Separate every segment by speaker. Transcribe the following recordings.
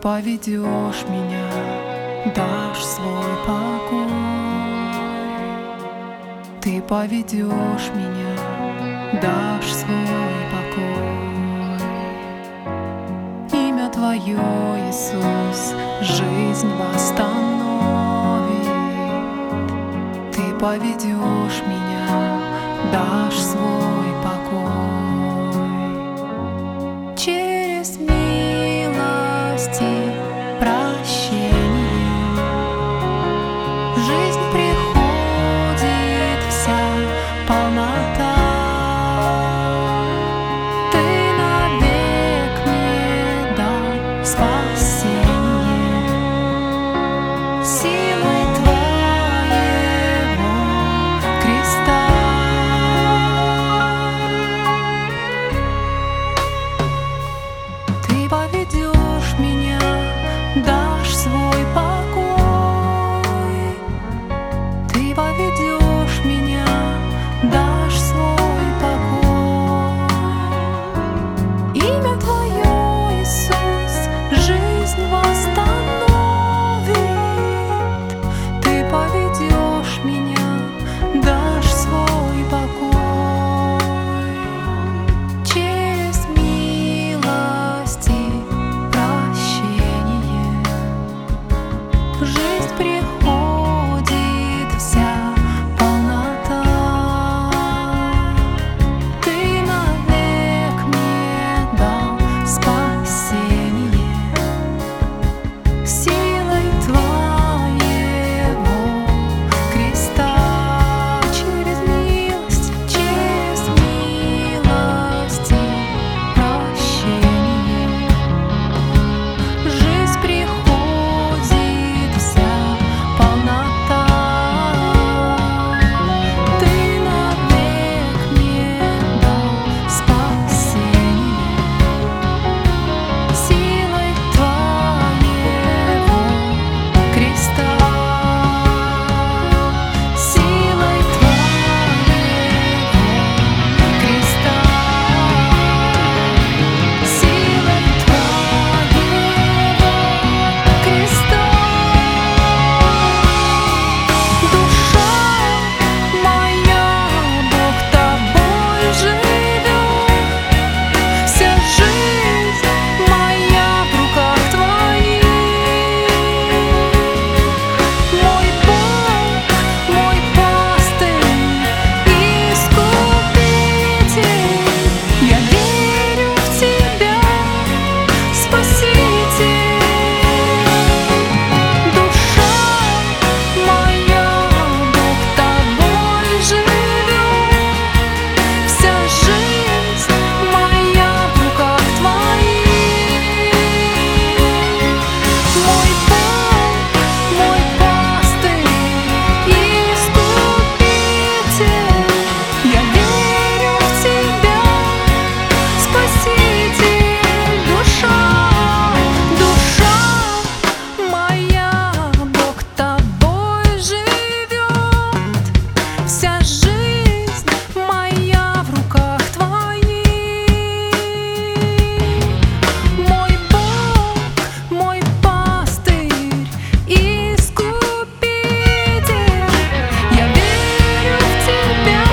Speaker 1: поведешь меня, дашь свой покой. Ты поведешь меня, дашь свой покой. Имя Твое, Иисус, жизнь восстановит. Ты поведешь меня, дашь свой покой. Через милости прощение жизнь приходит вся полнота. Ты навек мне дал спасение силой Твоего креста. Ты поведешь меня, дашь свой покой. Ты поведешь меня, дашь свой покой. Имя Твое, Иисус, жизнь восстановит. Ты поведешь меня, дашь свой покой. Через милости прощение жизнь приходит вся полнота. Ты навек мне дал спасение силой Твоего креста. Через милости прощение жизнь приходит вся полнота. Ты навек мне дал спасение силой Твоего креста. Силой Твоего креста. Силой Твоего креста. Душа моя, Бог Тобой живет. Вся жизнь моя в руках Твоих. Мой Бог, мой пастырь, искупитель, я верю в Тебя, Спаситель. Душа моя, Бог Тобой живет. Вся жизнь моя в руках Твоих. Мой Бог, мой пастырь, искупитель, я верю в Тебя, Спаситель. Душа моя, Бог Тобой живет. Вся жизнь моя в руках Твоих. Мой Бог, мой пастырь, искупитель, я верю в Тебя,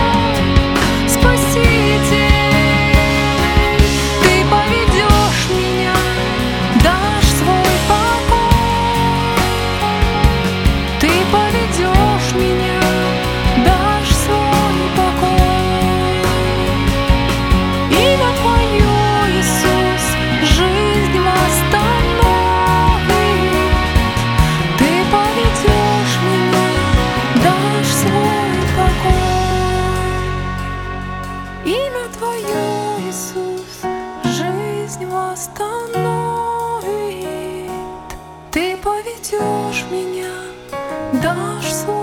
Speaker 1: Спаситель. Ты поведешь меня, дашь свой покой. Ты поведешь меня, дашь свой покой. Имя Твое, Иисус, жизнь восстановит. Ты поведешь меня, дашь свой покой. Имя Твое, Иисус, жизнь восстановит. Ты поведешь меня, дашь свой